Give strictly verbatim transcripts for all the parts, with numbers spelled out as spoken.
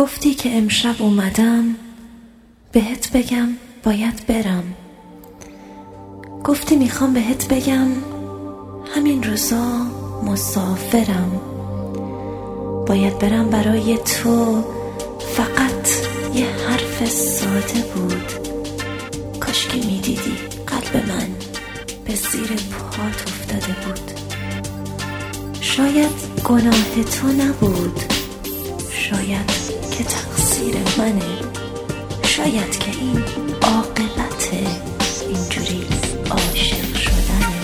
گفتی که امشب اومدم بهت بگم باید برم. گفتی میخوام بهت بگم همین روزا مسافرم. باید برم برای تو، فقط یه حرف ساده بود. کاش که میدیدی قلب من به زیر پات افتاده بود. شاید گناه تو نبود، شاید که تقصیر منه، شاید که این عاقبت اینجوری عاشق شدنه.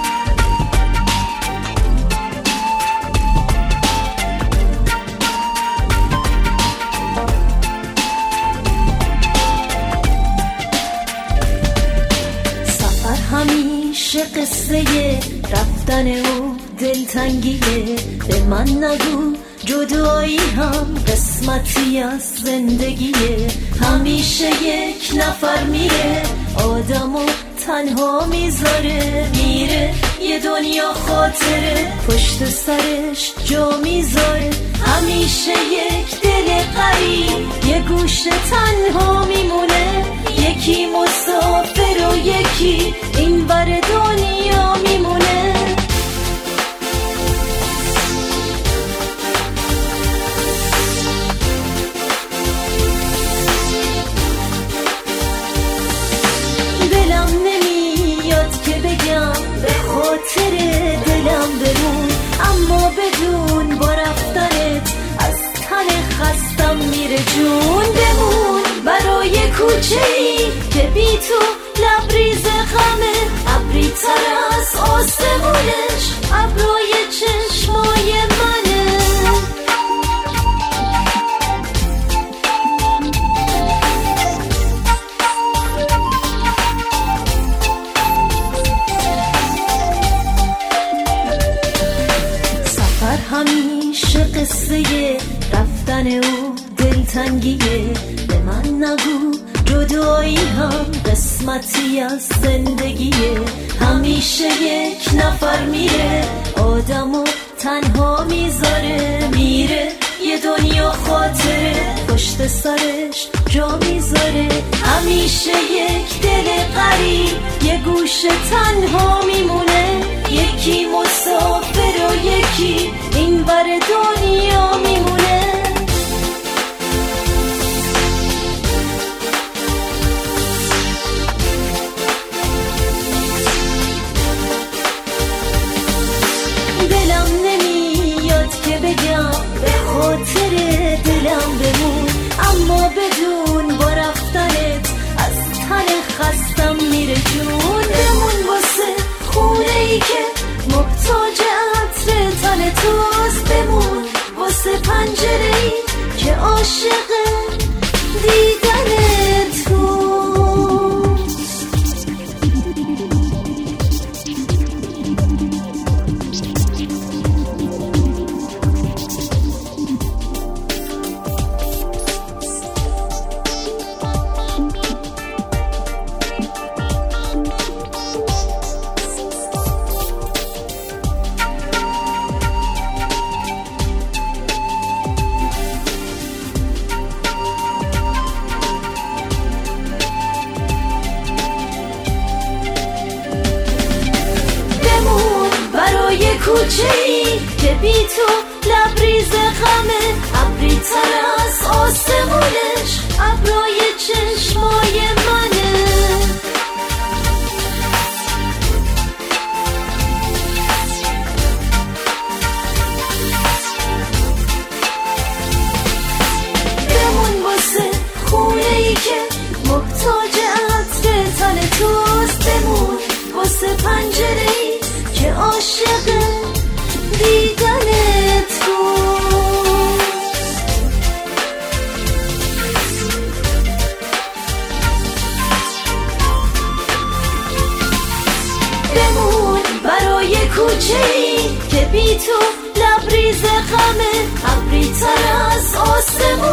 سفر همیشه قصه رفتن و دلتنگیه. به من نگو جدایی هم قسمتی از زندگیه. همیشه یک نفر میره، آدمو تنها میذاره. میره یه دنیا خاطره، پشت سرش جا میذاره. همیشه یک دل غریب یه گوشه تنها میمونه. یکی مسافر و یکی این ور دنیا میمونه. دلم نمیاد که بگم به خاطر دلم بمون، اما بدون با رفتنت از تن خستم میره جون. بمون برای کوچه ای که بی تو لبریز غمه. ابری تر از آسمونش ابرای چشمای منه. همیشه قصه رفتن و دلتنگیه. به من نگو جدایی هم قسمتی از زندگیه. همیشه یک نفر میره، آدمو تنها میذاره. میره یه دنیا خاطره، پشت سرش جا میذاره. همیشه یک دل غریب یه گوشه تنها میمونه. یکی مسافر و یکی این ور دنیا میمونه. دلم نمیاد که بگم به خاطر دلم بمون، اما بدون با رفتنت از تن خستم میره جون. بمون واسه خونه ای که محتاج عطر تن توست. بمون واسه پنجره ای که عاشق دیدن توست. کوچه ای که بی تو لبریز غمه. ابری تر از آسمونش ابرای چشمای منه. بمون واسه خونه ای که محتاج عطر تن توست. بمون واسه پنجره ای که عاشق دیدن توست. بمون برای کوچه ای که بی تو لبریز غمه. ابری تر از آسمون